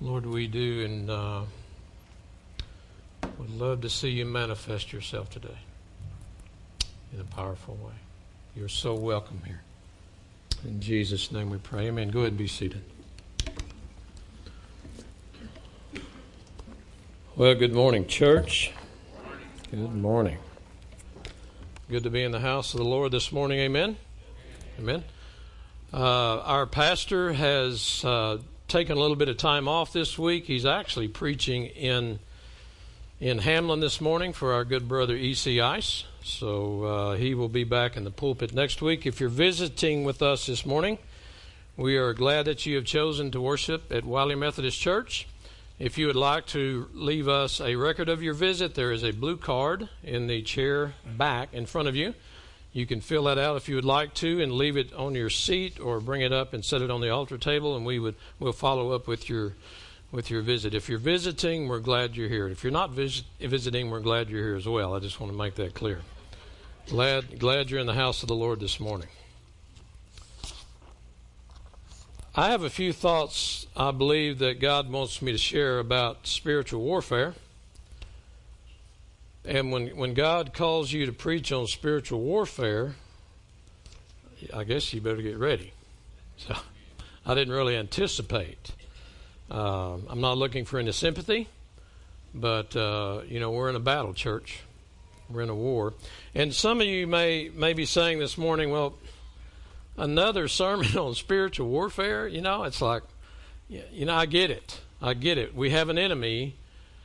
Lord, we do, and would love to see you manifest yourself today in a powerful way. You're so welcome here. In Jesus' name we pray. Amen. Go ahead and be seated. Well, good morning, church. Good morning. Good to be in the house of the Lord this morning. Amen. Amen. Our pastor has taken a little bit of time off this week. He's actually preaching in Hamlin this morning for our good brother E.C. Ice. So he will be back in the pulpit next week. If you're visiting with us this morning, we are glad that you have chosen to worship at Wiley Methodist Church. If you would like to leave us a record of your visit, there is a blue card in the chair back in front of you. You can fill that out if you would like to and leave it on your seat or bring it up and set it on the altar table, and we'll follow up with your visit. If you're visiting, we're glad you're here. If you're not visiting, we're glad you're here as well. I just want to make that clear. Glad you're in the house of the Lord this morning. I have a few thoughts I believe that God wants me to share about spiritual warfare. And when God calls you to preach on spiritual warfare, I guess you better get ready. So I didn't really anticipate. I'm not looking for any sympathy, but we're in a battle, church. We're in a war. And some of you may be saying this morning, well, another sermon on spiritual warfare, it's like, I get it. We have an enemy.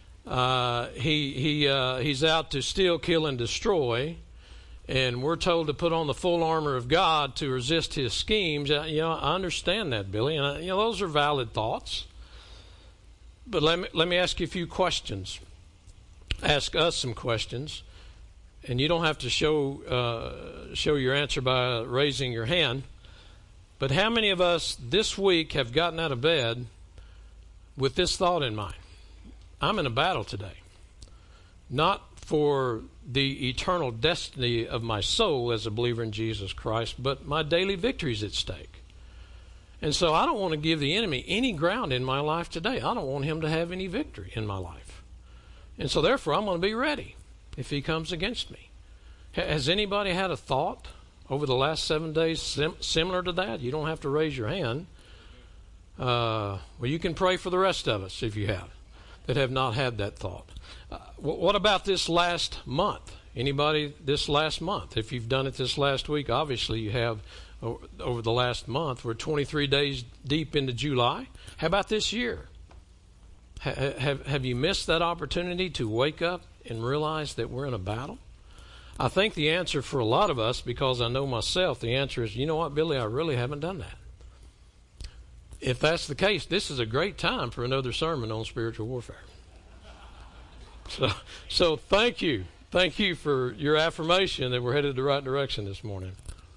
He's out to steal, kill, and destroy, and we're told to put on the full armor of God to resist his schemes. I understand that, Billy, and those are valid thoughts. But let me ask you a few questions. Ask us some questions, and you don't have to show your answer by raising your hand. But how many of us this week have gotten out of bed with this thought in mind? I'm in a battle today, not for the eternal destiny of my soul as a believer in Jesus Christ, but my daily victories at stake. And so I don't want to give the enemy any ground in my life today. I don't want him to have any victory in my life. And so therefore I'm going to be ready if he comes against me. Has anybody had a thought over the last 7 days similar to that? You don't have to raise your hand. Well, you can pray for the rest of us if you have that have not had that thought. What about this last month? Anybody this last month? If you've done it this last week, obviously you have over the last month. We're 23 days deep into July. How about this year? Have you missed that opportunity to wake up and realize that we're in a battle? I think the answer for a lot of us, because I know myself, the answer is, you know what, Billy, I really haven't done that. If that's the case, this is a great time for another sermon on spiritual warfare. So thank you. Thank you for your affirmation that we're headed the right direction this morning.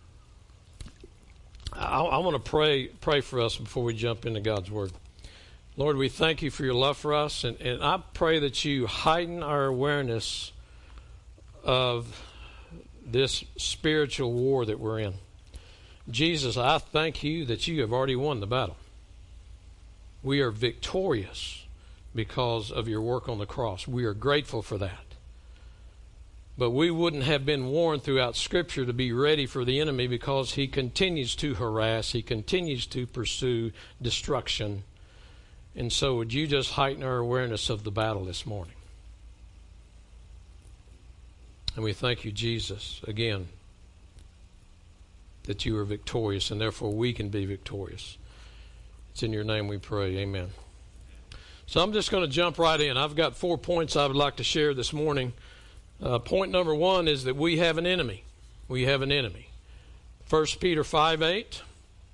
I want to pray for us before we jump into God's Word. Lord, we thank you for your love for us, and I pray that you heighten our awareness of this spiritual war that we're in. Jesus, I thank you that you have already won the battle. We are victorious because of your work on the cross. We are grateful for that. But we wouldn't have been warned throughout Scripture to be ready for the enemy because he continues to harass, he continues to pursue destruction. And so would you just heighten our awareness of the battle this morning? And we thank you, Jesus, again, that you are victorious, and therefore we can be victorious. It's in your name we pray. Amen. So I'm just going to jump right in. I've got 4 points I would like to share this morning. Point number 1 is that we have an enemy. We have an enemy. 1 Peter 5:8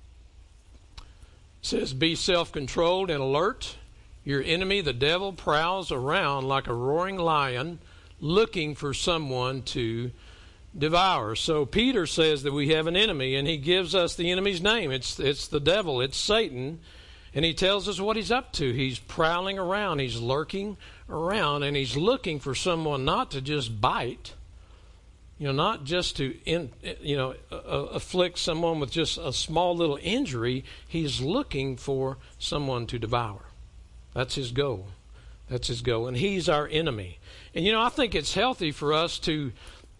says, be self-controlled and alert. Your enemy, the devil, prowls around like a roaring lion looking for someone to devour. So Peter says that we have an enemy, and he gives us the enemy's name. It's the devil. It's Satan. And he tells us what he's up to. He's prowling around. He's lurking around, and he's looking for someone not to just bite, not just to, afflict someone with just a small little injury. He's looking for someone to devour. That's his goal. That's his goal. And he's our enemy. And, I think it's healthy for us to,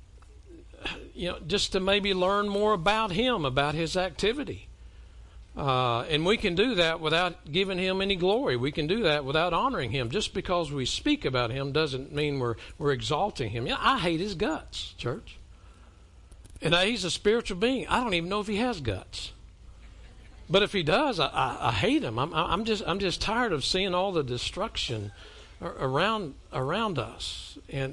just to maybe learn more about him, about his activity. And we can do that without giving him any glory. We can do that without honoring him. Just because we speak about him doesn't mean we're exalting him. I hate his guts, church. And he's a spiritual being. I don't even know if he has guts. But if he does, I hate him. I'm just tired of seeing all the destruction around us. And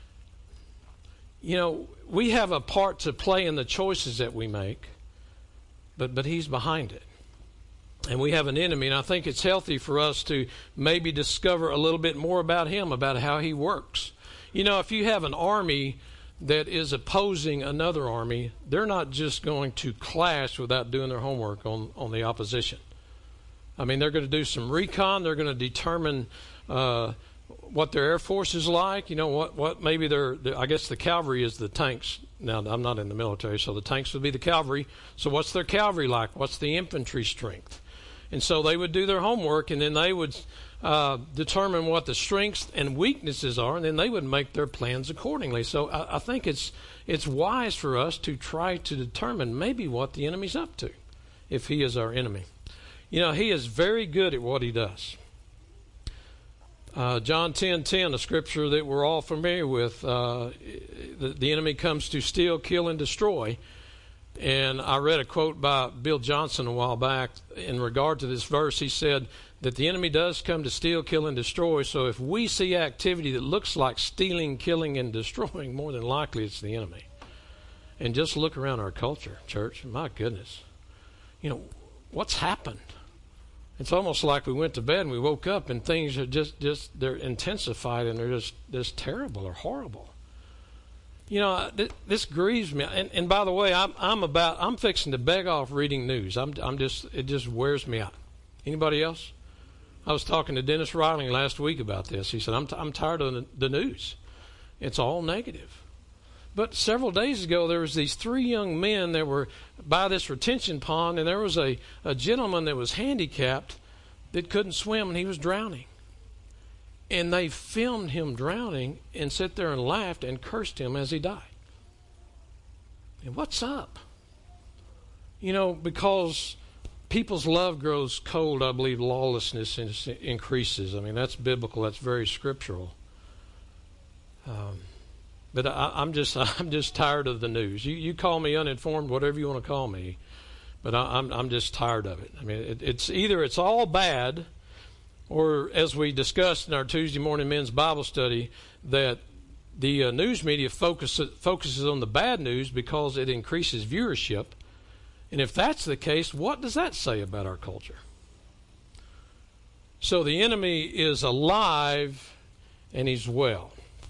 we have a part to play in the choices that we make, but he's behind it. And we have an enemy, and I think it's healthy for us to maybe discover a little bit more about him, about how he works. If you have an army that is opposing another army, they're not just going to clash without doing their homework on the opposition. I mean, they're going to do some recon. They're going to determine what their air force is like. What maybe I guess the cavalry is the tanks. Now, I'm not in the military, so the tanks would be the cavalry. So what's their cavalry like? What's the infantry strength? And so they would do their homework, and then they would determine what the strengths and weaknesses are, and then they would make their plans accordingly. So I think it's wise for us to try to determine maybe what the enemy's up to, if he is our enemy. He is very good at what he does. John 10:10, a scripture that we're all familiar with, the enemy comes to steal, kill, and destroy. And I read a quote by Bill Johnson a while back in regard to this verse. He said that the enemy does come to steal, kill, and destroy. So if we see activity that looks like stealing, killing, and destroying, more than likely it's the enemy. And just look around our culture, church. My goodness. What's happened? It's almost like we went to bed and we woke up and things are just they're intensified and they're just terrible or horrible. This grieves me. And by the way, I'm fixing to beg off reading news. It just wears me out. Anybody else? I was talking to Dennis Riley last week about this. He said, I'm tired of the news. It's all negative. But several days ago, there was these 3 young men that were by this retention pond, and there was a gentleman that was handicapped that couldn't swim, and he was drowning. And they filmed him drowning and sat there and laughed and cursed him as he died. And what's up? Because people's love grows cold, I believe lawlessness increases. I mean, that's biblical. That's very scriptural. But I'm just tired of the news. You call me uninformed, whatever you want to call me, but I'm just tired of it. I mean, it's either it's all bad, or as we discussed in our Tuesday morning men's Bible study, that the news media focuses on the bad news because it increases viewership. And if that's the case, what does that say about our culture? So the enemy is alive and he's well.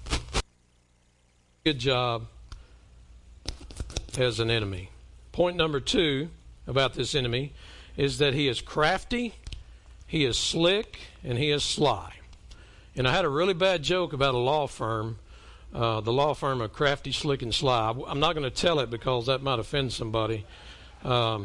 Good job as an enemy. Point number 2 about this enemy is that he is crafty, he is slick, and he is sly. And I had a really bad joke about a law firm, the law firm of Crafty, Slick, and Sly. I'm not going to tell it because that might offend somebody. No,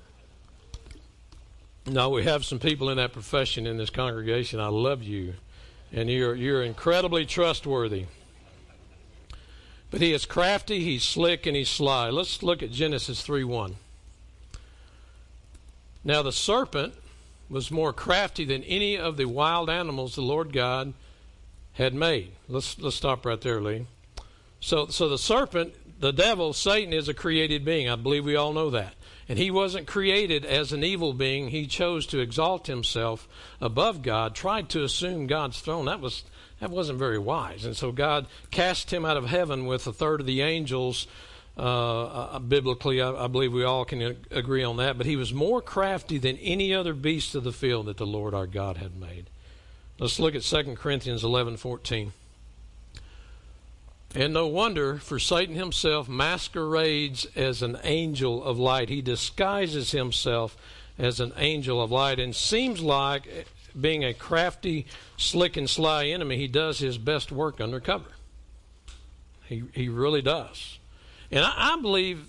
we have some people in that profession in this congregation. I love you, and you're incredibly trustworthy. But he is crafty, he's slick, and he's sly. Let's look at Genesis 3:1. Now the serpent was more crafty than any of the wild animals the Lord God had made. Let's stop right there, Lee. So the serpent, the devil, Satan, is a created being. I believe we all know that. And he wasn't created as an evil being. He chose to exalt himself above God, tried to assume God's throne. That wasn't very wise. And so God cast him out of heaven with a third of the angels. Biblically, I believe we all can agree on that. But he was more crafty than any other beast of the field that the Lord our God had made. Let's look at 2 Corinthians 11:14. And no wonder, for Satan himself masquerades as an angel of light. He disguises himself as an angel of light, and seems like, being a crafty, slick, and sly enemy, he does his best work undercover. He really does. And I believe,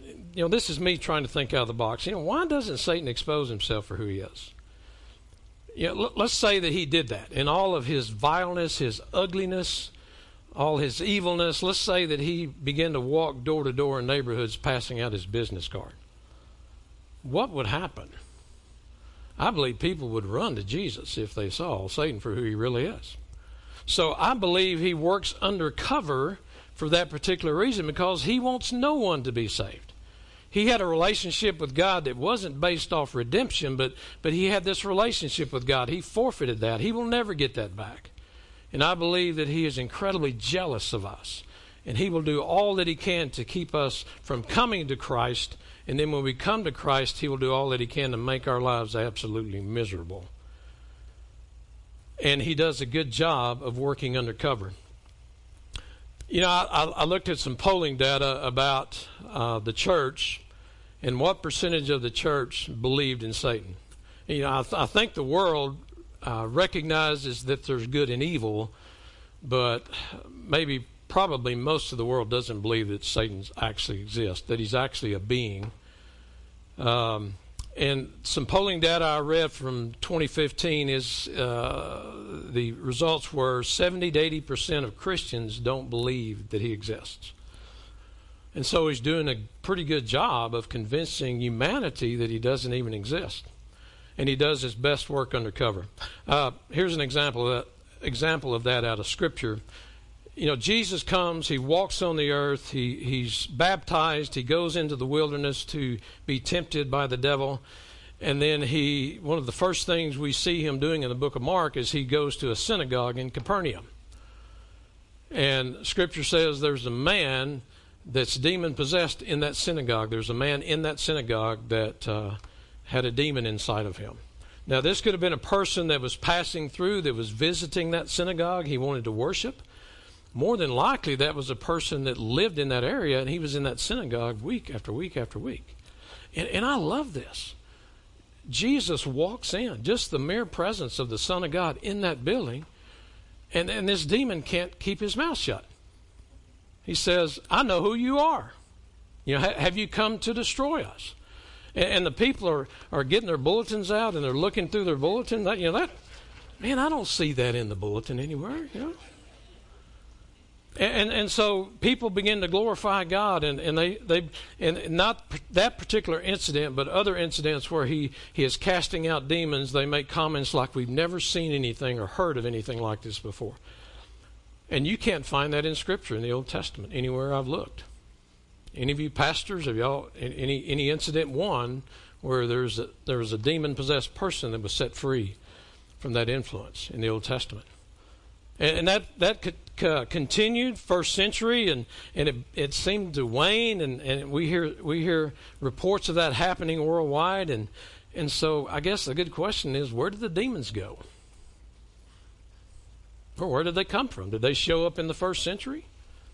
this is me trying to think out of the box. Why doesn't Satan expose himself for who he is? let's say that he did that in all of his vileness, his ugliness, all his evilness. Let's say that he began to walk door to door in neighborhoods passing out his business card. What would happen? I believe people would run to Jesus if they saw Satan for who he really is. So I believe he works undercover for that particular reason, because he wants no one to be saved. He had a relationship with God that wasn't based off redemption, but he had this relationship with God. He forfeited that. He will never get that back. And I believe that he is incredibly jealous of us. And he will do all that he can to keep us from coming to Christ. And then when we come to Christ, he will do all that he can to make our lives absolutely miserable. And he does a good job of working undercover. I looked at some polling data about the church and what percentage of the church believed in Satan. I think the world recognizes that there's good and evil, but probably most of the world doesn't believe that Satan actually exists, that he's actually a being. And some polling data I read from 2015 is the results were 70 to 80% of Christians don't believe that he exists. And so he's doing a pretty good job of convincing humanity that he doesn't even exist. And he does his best work undercover. Here's an example of that out of Scripture. Jesus comes, he walks on the earth, he's baptized, he goes into the wilderness to be tempted by the devil, and then one of the first things we see him doing in the book of Mark is he goes to a synagogue in Capernaum. And Scripture says there's a man that's demon-possessed in that synagogue. There's a man in that synagogue that had a demon inside of him. Now, this could have been a person that was passing through, that was visiting that synagogue. He wanted to worship. More than likely, that was a person that lived in that area, and he was in that synagogue week after week after week. And I love this. Jesus walks in, just the mere presence of the Son of God in that building, and this demon can't keep his mouth shut. He says, I know who you are. Have you come to destroy us? And the people are getting their bulletins out, and they're looking through their bulletin. Man, I don't see that in the bulletin anywhere. And so people begin to glorify God, and they not that particular incident, but other incidents where he is casting out demons. They make comments like, we've never seen anything or heard of anything like this before. And you can't find that in Scripture in the Old Testament anywhere I've looked. Any of you pastors, have y'all any incident where there was a demon-possessed person that was set free from that influence in the Old Testament? And that continued first century, and it seemed to wane, and we hear reports of that happening worldwide, and so I guess the good question is, where did the demons go? Or where did they come from? Did they show up in the first century?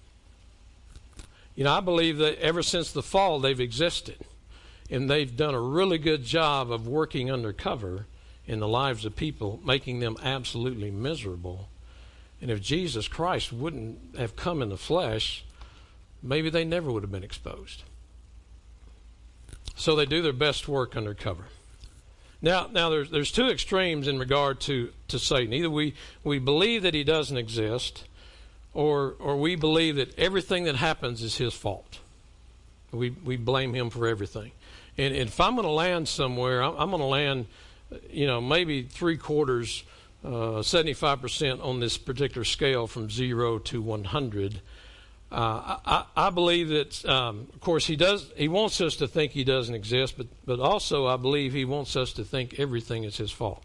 I believe that ever since the fall they've existed, and they've done a really good job of working undercover in the lives of people, making them absolutely miserable. And if Jesus Christ wouldn't have come in the flesh, maybe they never would have been exposed. So they do their best work undercover. Now there's two extremes in regard to Satan. Either we believe that he doesn't exist, or we believe that everything that happens is his fault. We blame him for everything. And if I'm going to land somewhere, I'm going to land, maybe 3/4, 75% on this particular scale from 0 to 100. I believe that, of course, he wants us to think he doesn't exist, but also I believe he wants us to think everything is his fault.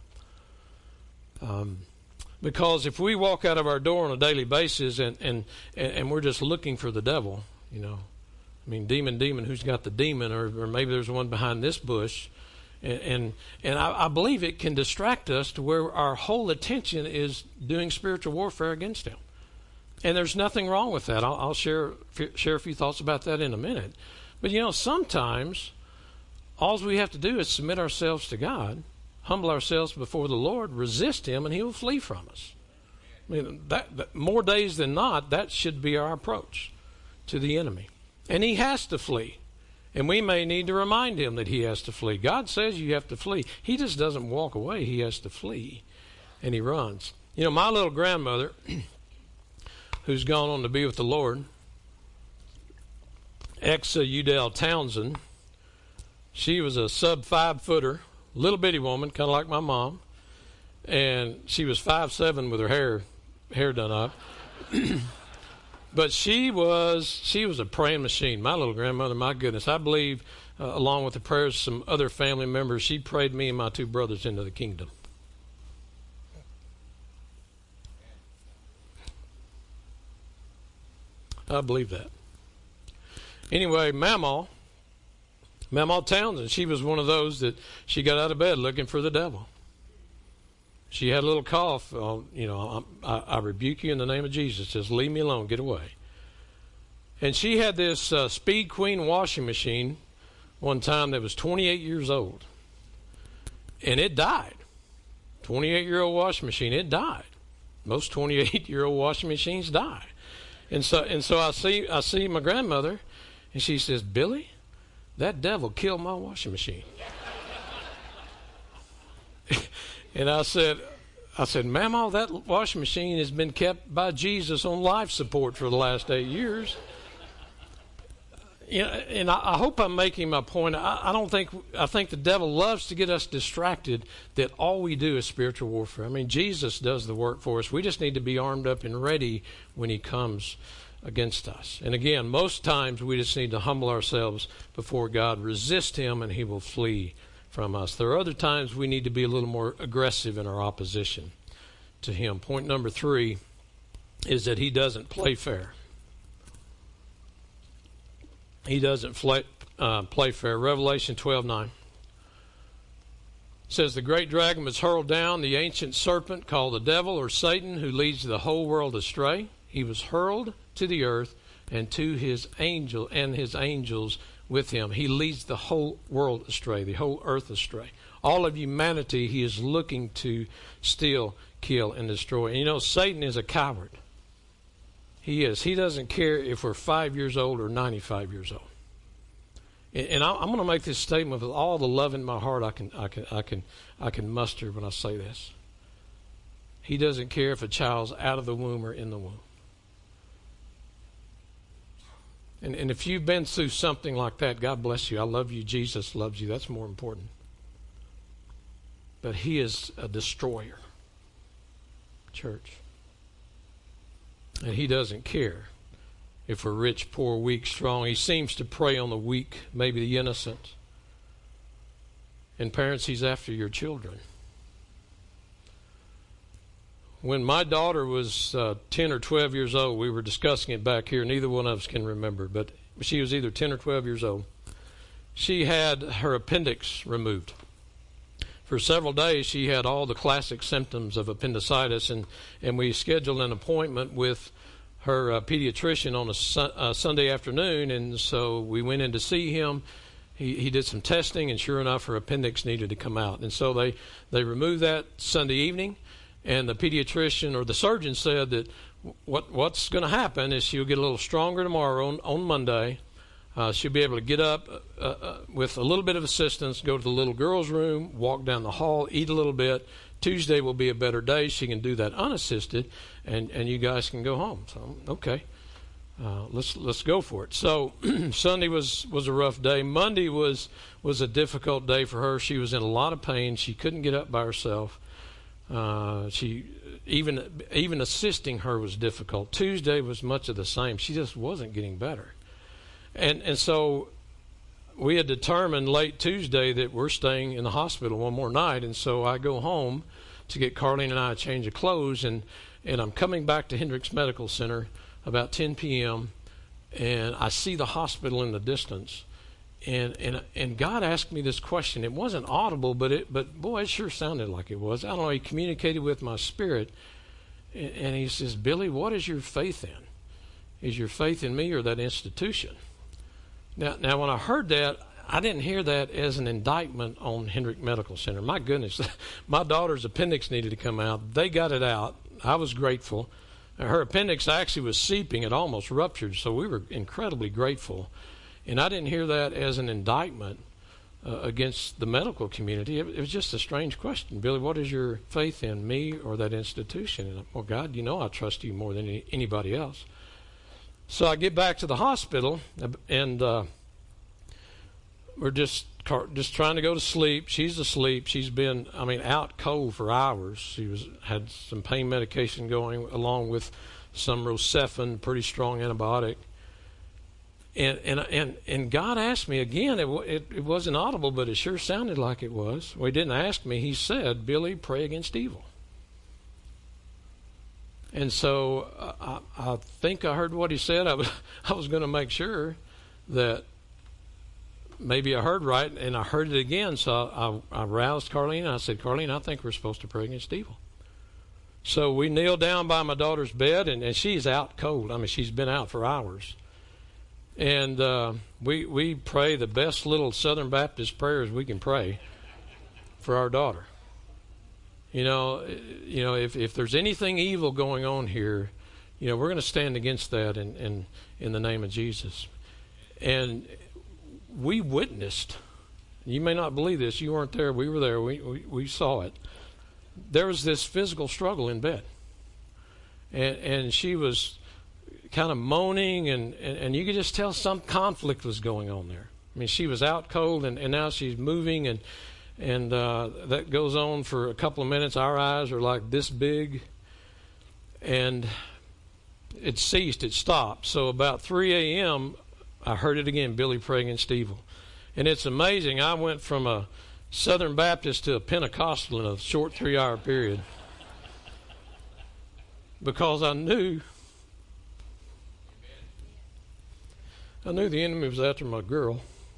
Because if we walk out of our door on a daily basis and we're just looking for the devil, demon, who's got the demon, or maybe there's one behind this bush, and I believe it can distract us to where our whole attention is doing spiritual warfare against him. And there's nothing wrong with that. I'll share a few thoughts about that in a minute. But sometimes all we have to do is submit ourselves to God, humble ourselves before the Lord, resist him, and he will flee from us. That more days than not, that should be our approach to the enemy. And he has to flee. And we may need to remind him that he has to flee. God says you have to flee. He just doesn't walk away. He has to flee. And he runs. You know, my little grandmother, who's gone on to be with the Lord, Udell Townsend, she was a sub 5-footer, little bitty woman, kind of like my mom. And she was 5'7" with her hair done up. But she was a praying machine. My little grandmother, my goodness, I believe, along with the prayers of some other family members, she prayed me and my 2 brothers into the kingdom. I believe that. Anyway, Mamaw Townsend, she was one of those that she got out of bed looking for the devil. She had a little cough. I rebuke you in the name of Jesus. Just leave me alone. Get away. And she had this Speed Queen washing machine one time that was 28 years old. And it died. 28-year-old washing machine, it died. Most 28-year-old washing machines die. And so I see my grandmother, and she says, "Billy, that devil killed my washing machine." And I said, "Mama, that washing machine has been kept by Jesus on life support for the last 8 years." You know, and I hope I'm making my point. I think the devil loves to get us distracted that all we do is spiritual warfare. I mean, Jesus does the work for us. We just need to be armed up and ready when he comes against us. And again, most times we just need to humble ourselves before God, resist him, and he will flee from us. There are other times we need to be a little more aggressive in our opposition to him. Point number 3 is that he doesn't play fair. He doesn't play fair. Revelation 12:9 says, "The great dragon was hurled down, the ancient serpent called the devil or Satan, who leads the whole world astray. He was hurled to the earth, and to his angels with him." He leads the whole world astray, the whole earth astray. All of humanity he is looking to steal, kill, and destroy. And you know, Satan is a coward. He is. He doesn't care if we're 5 years old or 95 years old. And I'm going to make this statement with all the love in my heart I can muster when I say this. He doesn't care if a child's out of the womb or in the womb. And if you've been through something like that, God bless you. I love you. Jesus loves you. That's more important. But he is a destroyer, church. And he doesn't care if we're rich, poor, weak, strong. He seems to prey on the weak, maybe the innocent. And parents, he's after your children. When my daughter was 10 or 12 years old, we were discussing it back here. Neither one of us can remember, but she was either 10 or 12 years old. She had her appendix removed. For several days, she had all the classic symptoms of appendicitis, and we scheduled an appointment with her pediatrician on a Sunday afternoon, and so we went in to see him. He did some testing, and sure enough, her appendix needed to come out. And so they removed that Sunday evening, and the pediatrician or the surgeon said that what's going to happen is she'll get a little stronger tomorrow on Monday. She'll be able to get up with a little bit of assistance, go to the little girl's room, walk down the hall, eat a little bit. Tuesday will be a better day. She can do that unassisted, and you guys can go home. So, okay, let's go for it. So Sunday was a rough day. Monday was a difficult day for her. She was in a lot of pain. She couldn't get up by herself. She even assisting her was difficult. Tuesday was much of the same. She just wasn't getting better. And so we had determined late Tuesday that we're staying in the hospital one more night. And so I go home to get Carlene and I a change of clothes. And I'm coming back to Hendricks Medical Center about 10 p.m. And I see the hospital in the distance. And God asked me this question. It wasn't audible, but boy, it sure sounded like it was. I don't know. He communicated with my spirit. And he says, "Billy, what is your faith in? Is your faith in me or that institution?" Now, when I heard that, I didn't hear that as an indictment on Hendrick Medical Center. My goodness, my daughter's appendix needed to come out. They got it out. I was grateful. Her appendix actually was seeping. It almost ruptured, so we were incredibly grateful. And I didn't hear that as an indictment against the medical community. It was just a strange question. Billy, what is your faith in, me or that institution? And, well, God, you know I trust you more than anybody else. So I get back to the hospital, and we're just trying to go to sleep. She's asleep. She's been, out cold for hours. She had some pain medication going along with some Rocephin, pretty strong antibiotic. And God asked me again. It wasn't audible, but it sure sounded like it was. Well, He didn't ask me. He said, "Billy, pray against evil." And so I think I heard what He said. I was going to make sure that maybe I heard right, and I heard it again. So I roused Carlene, and I said, "Carlene, I think we're supposed to pray against evil." So we kneeled down by my daughter's bed, and she's out cold. She's been out for hours. And we pray the best little Southern Baptist prayers we can pray for our daughter. If there's anything evil going on here, we're going to stand against that in the name of Jesus. And we witnessed. You may not believe this. You weren't there. We were there. We saw it. There was this physical struggle in bed, and she was kind of moaning, and you could just tell some conflict was going on there. She was out cold, and now she's moving, and that goes on for a couple of minutes. Our eyes are like this big, and it ceased. It stopped. So about 3 a.m., I heard it again, "Billy, pray against evil." And it's amazing. I went from a Southern Baptist to a Pentecostal in a short 3-hour period, because I knew the enemy was after my girl.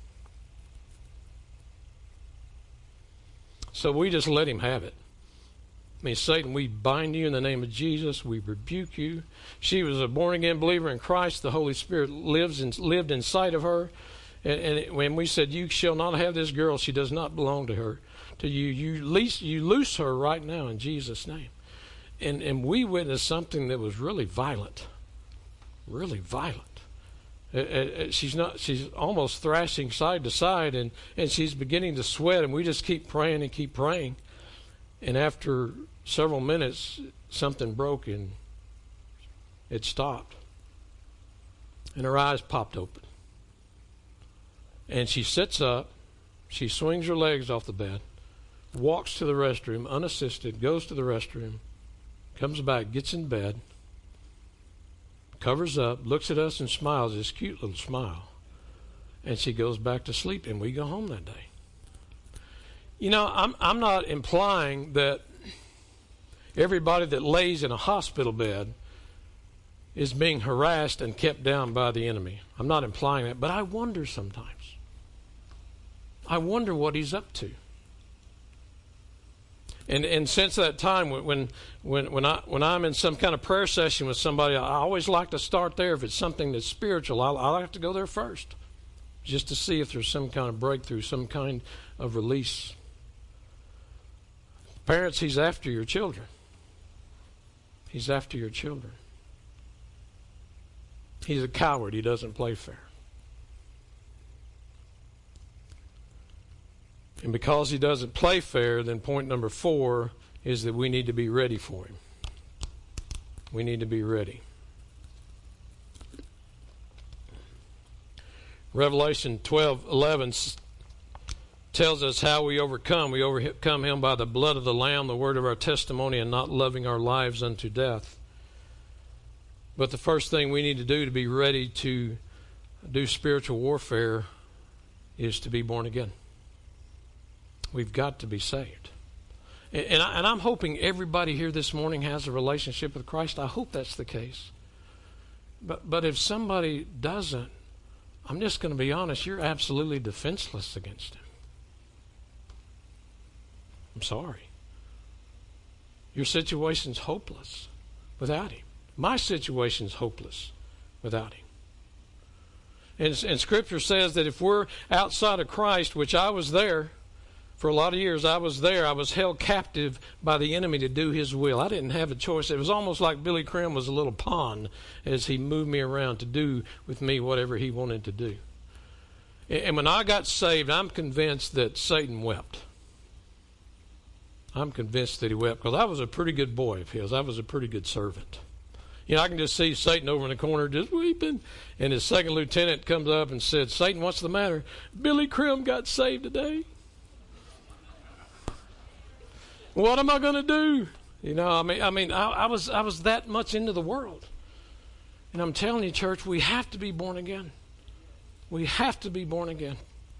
So we just let him have it. Satan, we bind you in the name of Jesus. We rebuke you. She was a born-again believer in Christ. The Holy Spirit lived inside of her. And when we said, "You shall not have this girl, she does not belong to her, to you. You loose her right now in Jesus' name." And we witnessed something that was really violent. Really violent. She's almost thrashing side to side, and she's beginning to sweat, and we just keep praying and keep praying. And after several minutes, something broke, and it stopped. And her eyes popped open. And she sits up, she swings her legs off the bed, walks to the restroom unassisted, goes to the restroom, comes back, gets in bed, covers up, looks at us and smiles, this cute little smile. And she goes back to sleep, and we go home that day. I'm not implying that everybody that lays in a hospital bed is being harassed and kept down by the enemy. I'm not implying that, but I wonder sometimes. I wonder what he's up to. And since that time, when I'm in some kind of prayer session with somebody, I always like to start there. If it's something that's spiritual, I like to go there first, just to see if there's some kind of breakthrough, some kind of release. Parents, he's after your children. He's after your children. He's a coward. He doesn't play fair. And because he doesn't play fair, then point number 4 is that we need to be ready for him. We need to be ready. Revelation 12:11 tells us how we overcome. We overcome him by the blood of the Lamb, the word of our testimony, and not loving our lives unto death. But the first thing we need to do to be ready to do spiritual warfare is to be born again. We've got to be saved. And I'm hoping everybody here this morning has a relationship with Christ. I hope that's the case. But if somebody doesn't, I'm just going to be honest, you're absolutely defenseless against him. I'm sorry. Your situation's hopeless without him. My situation's hopeless without him. And Scripture says that if we're outside of Christ, which I was there, for a lot of years I was there, I was held captive by the enemy to do his will. I didn't have a choice. It was almost like Billy Crim was a little pawn as he moved me around to do with me whatever he wanted to do. And when I got saved, I'm convinced that Satan wept. I'm convinced that he wept because I was a pretty good boy of his. I was a pretty good servant. I can just see Satan over in the corner just weeping. And his second lieutenant comes up and said, "Satan, what's the matter?" "Billy Crim got saved today." What am I going to do? I was that much into the world. And I'm telling you, church, we have to be born again. We have to be born again.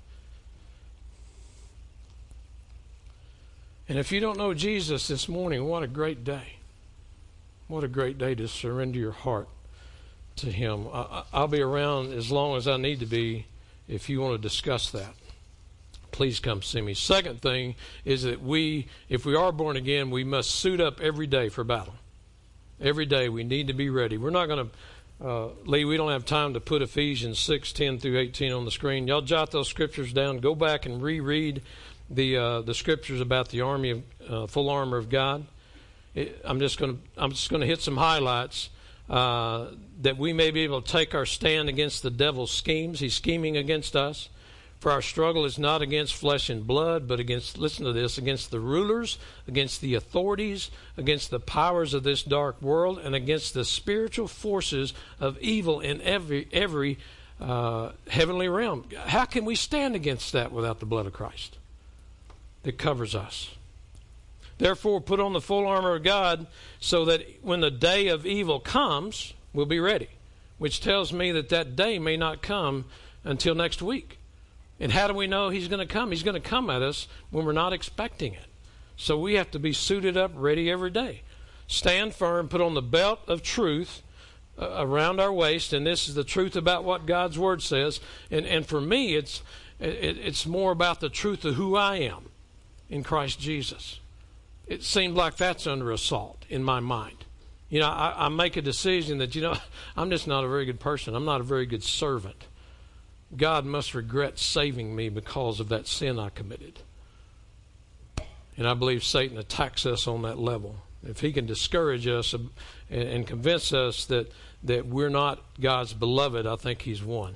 And if you don't know Jesus this morning, what a great day. What a great day to surrender your heart to Him. I'll be around as long as I need to be if you want to discuss that. Please come see me. Second thing is that if we are born again, we must suit up every day for battle. Every day we need to be ready. We're not going to, Lee, we don't have time to put Ephesians 6:10 through 18 on the screen. Y'all jot those scriptures down. Go back and reread the scriptures about the army of full armor of God. I'm just going to hit some highlights that we may be able to take our stand against the devil's schemes. He's scheming against us. For our struggle is not against flesh and blood, but against, listen to this, against the rulers, against the authorities, against the powers of this dark world, and against the spiritual forces of evil in every heavenly realm. How can we stand against that without the blood of Christ that covers us? Therefore, put on the full armor of God so that when the day of evil comes, we'll be ready, which tells me that day may not come until next week. And how do we know He's going to come? He's going to come at us when we're not expecting it. So we have to be suited up, ready every day. Stand firm, put on the belt of truth around our waist, and this is the truth about what God's Word says. And for me, it's more about the truth of who I am in Christ Jesus. It seems like that's under assault in my mind. I make a decision that, I'm just not a very good person. I'm not a very good servant. God must regret saving me because of that sin I committed. And I believe Satan attacks us on that level. If he can discourage us and convince us that we're not God's beloved, I think he's won.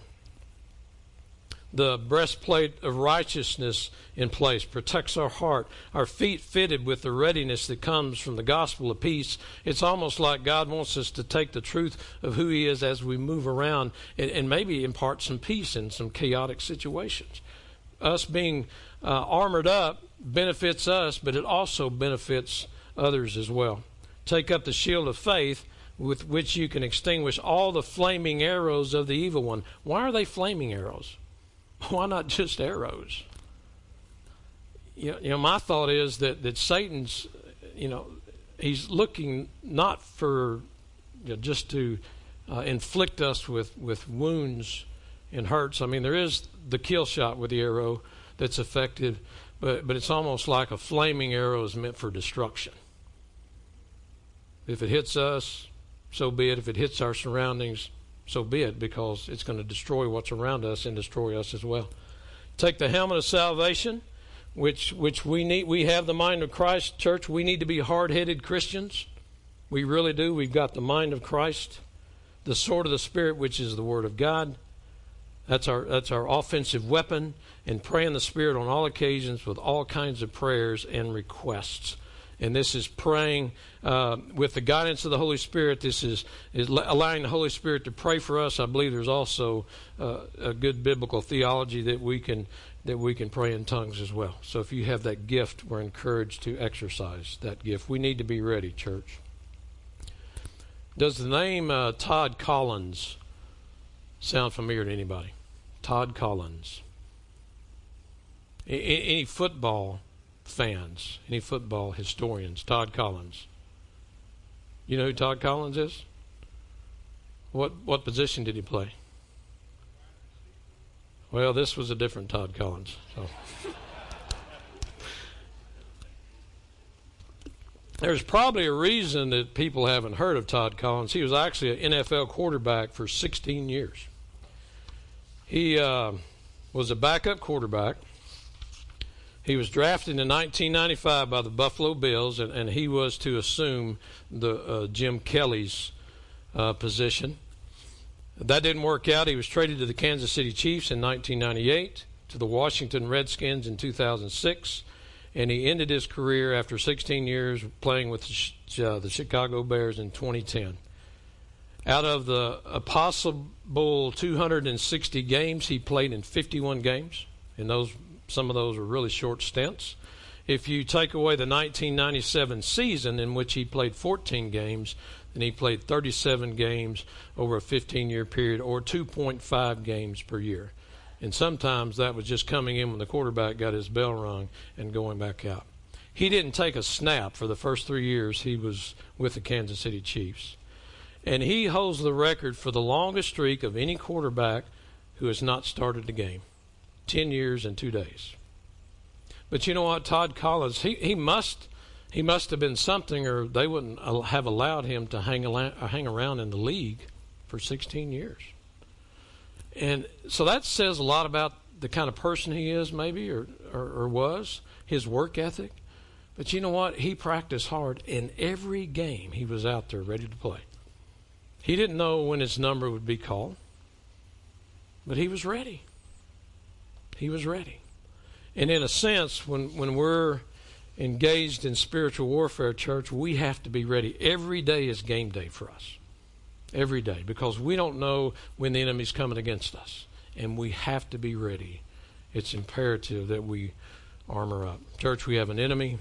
The breastplate of righteousness in place protects our heart, our feet fitted with the readiness that comes from the gospel of peace. It's almost like God wants us to take the truth of who He is as we move around and maybe impart some peace in some chaotic situations. Us being armored up benefits us, but it also benefits others as well. Take up the shield of faith with which you can extinguish all the flaming arrows of the evil one. Why are they flaming arrows? Why not just arrows? My thought is that Satan's, he's looking not for just to inflict us with wounds and hurts. I mean, there is the kill shot with the arrow that's effective, but it's almost like a flaming arrow is meant for destruction. If it hits us, so be it. If it hits our surroundings, so be it, because it's going to destroy what's around us and destroy us as well. Take the helmet of salvation, which we need. We have the mind of Christ, church. We need to be hard-headed Christians. We really do. We've got the mind of Christ. The sword of the Spirit, which is the Word of God. That's our offensive weapon. And pray in the Spirit on all occasions with all kinds of prayers and requests. And this is praying with the guidance of the Holy Spirit. This is allowing the Holy Spirit to pray for us. I believe there's also a good biblical theology that we can pray in tongues as well. So if you have that gift, we're encouraged to exercise that gift. We need to be ready, church. Does the name Todd Collins sound familiar to anybody? Todd Collins. Any football fans, any football historians? Todd Collins. You know who Todd Collins is? What position did he play? Well, this was a different Todd Collins. So. There's probably a reason that people haven't heard of Todd Collins. He was actually an NFL quarterback for 16 years. He was a backup quarterback. He was drafted in 1995 by the Buffalo Bills, and he was to assume the Jim Kelly's position. That didn't work out. He was traded to the Kansas City Chiefs in 1998, to the Washington Redskins in 2006, and he ended his career after 16 years playing with the Chicago Bears in 2010. Out of the possible 260 games, he played in 51 games, and some of those were really short stints. If you take away the 1997 season in which he played 14 games, then he played 37 games over a 15-year period, or 2.5 games per year. And sometimes that was just coming in when the quarterback got his bell rung and going back out. He didn't take a snap for the first 3 years he was with the Kansas City Chiefs. And he holds the record for the longest streak of any quarterback who has not started the game. 10 years and 2 days. But you know what? Todd Collins, he must have been something, or they wouldn't have allowed him to hang around in the league for 16 years. And so that says a lot about the kind of person he is, maybe, or was, his work ethic. But you know what? He practiced hard in every game he was out there ready to play. He didn't know when his number would be called, but he was ready. He was ready. And in a sense, when we're engaged in spiritual warfare, church, we have to be ready. Every day is game day for us. Every day. Because we don't know when the enemy's coming against us. And we have to be ready. It's imperative that we armor up. Church, we have an enemy.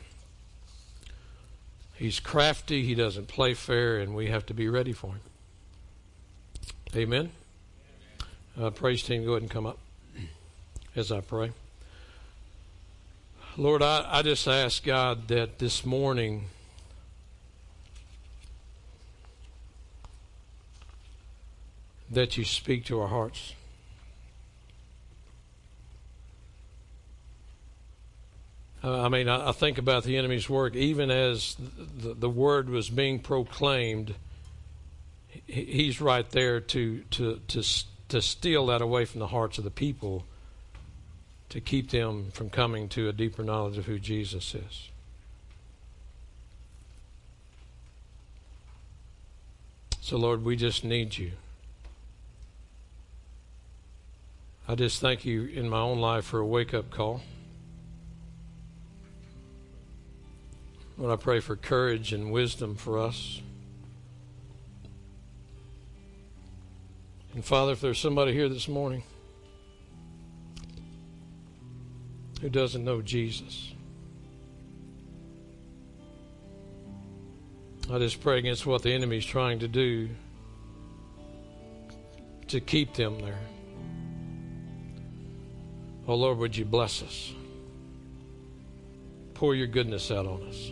He's crafty. He doesn't play fair. And we have to be ready for him. Amen? Praise team, go ahead and come up as I pray. Lord, I just ask, God, that this morning that you speak to our hearts. I think about the enemy's work. Even as the word was being proclaimed, he's right there to steal that away from the hearts of the people, to keep them from coming to a deeper knowledge of who Jesus is. So, Lord, we just need you. I just thank you in my own life for a wake-up call. Lord, I pray for courage and wisdom for us. And, Father, if there's somebody here this morning who doesn't know Jesus, I just pray against what the enemy's trying to do to keep them there. Oh, Lord, would you bless us? Pour your goodness out on us.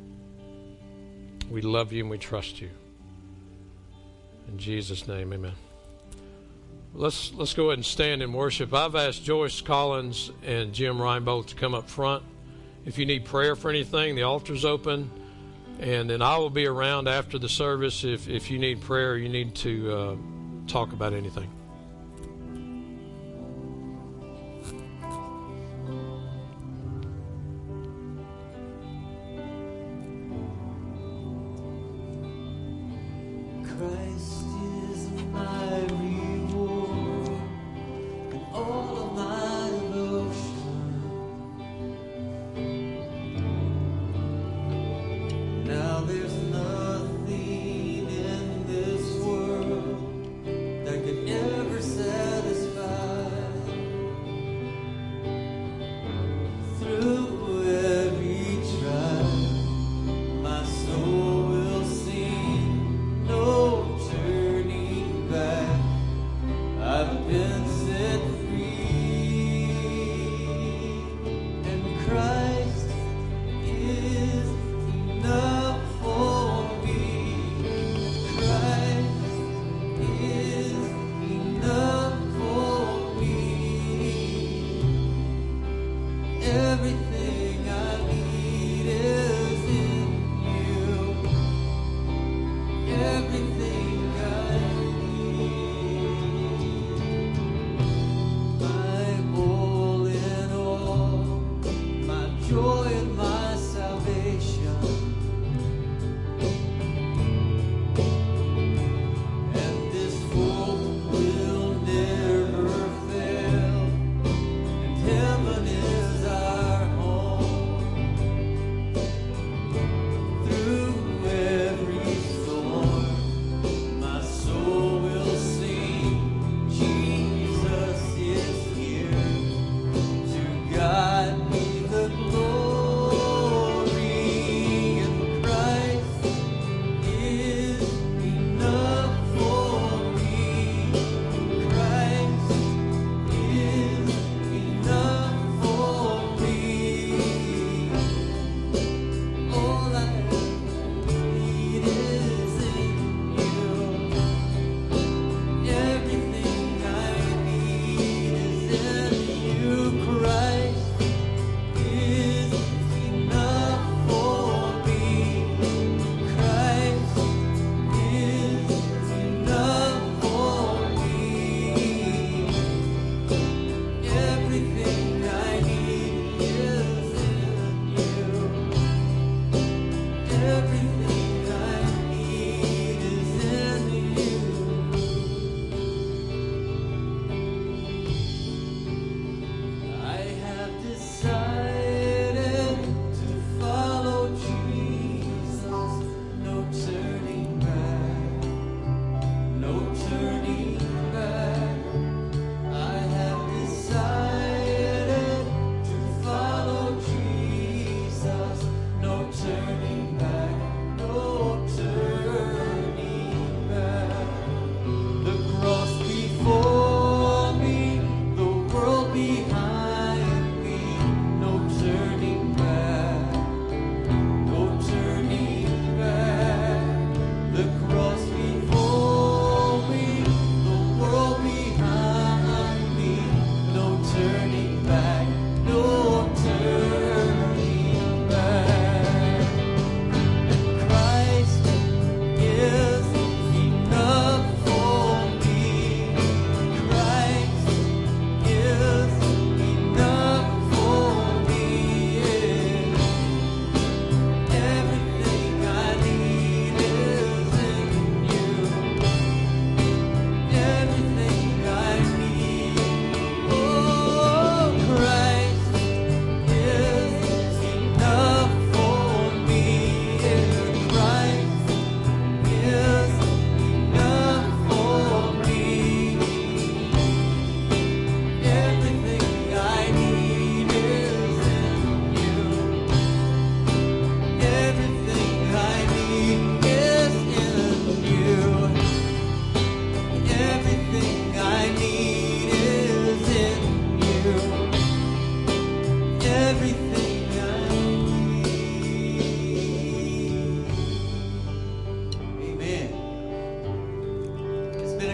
We love you and we trust you. In Jesus' name, amen. Let's go ahead and stand and worship. I've asked Joyce Collins and Jim Reinbold to come up front. If you need prayer for anything, the altar's open. And then I will be around after the service if you need prayer or you need to talk about anything. Turning back.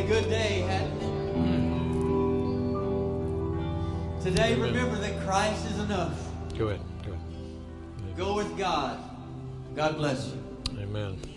a good day, hadn't it? Today, Amen. remember that Christ is enough. Go ahead. Go with God. God bless you. Amen.